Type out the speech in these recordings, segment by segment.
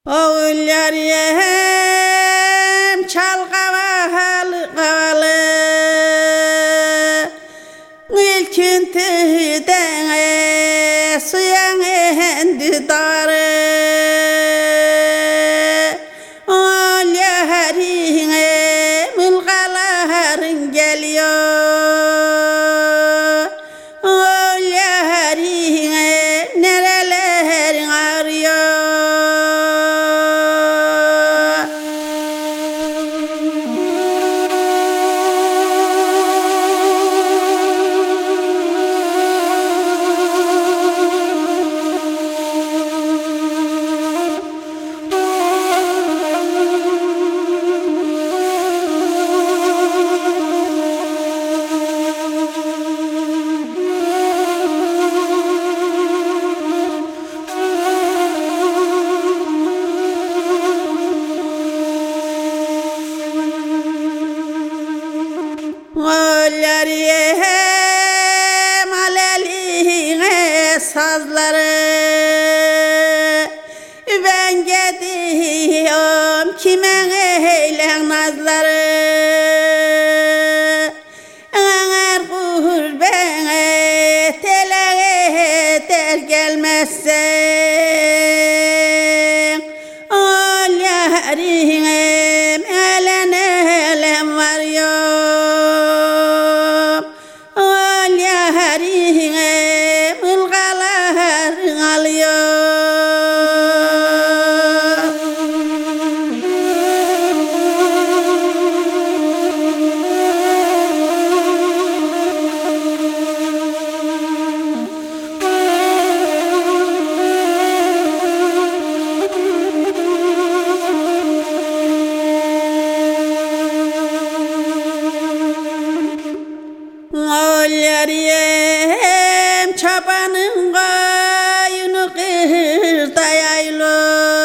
Oğul yariyem çal kavalı kavalı Ülküntüden suyan endi darı Oğul yariyem ılgaların geliyor Oğul yariyem nerelerin ağrıyor Oğullarım aleliğine sazları Ben gidiyorum kime eylen nazları Eğer gurbet ele eder gelmezsen Oğullarım elen elen var yok Yariyem ılgaların alıyor Oğul yariyem çabanın koyunu kırda yaylı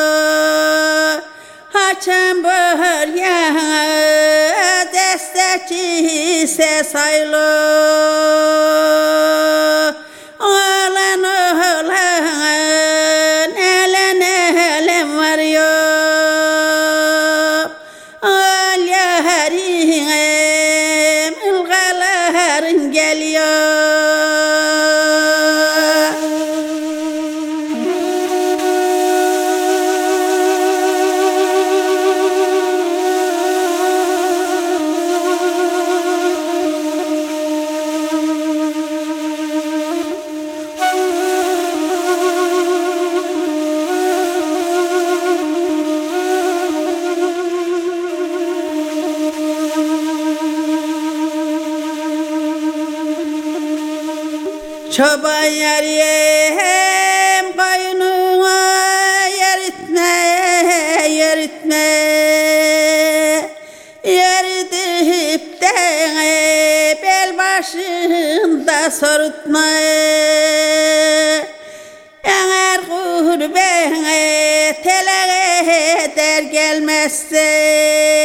Haçan bör yana destekçi ses aylı Oğlan oğlan elen elen var yok Oğul yariyem ılgaların geliyor Çoban yariyem koyununa yeritme, yeritme Yeridip de bel başında sorutma Eğer gurbet ele eder gelmezse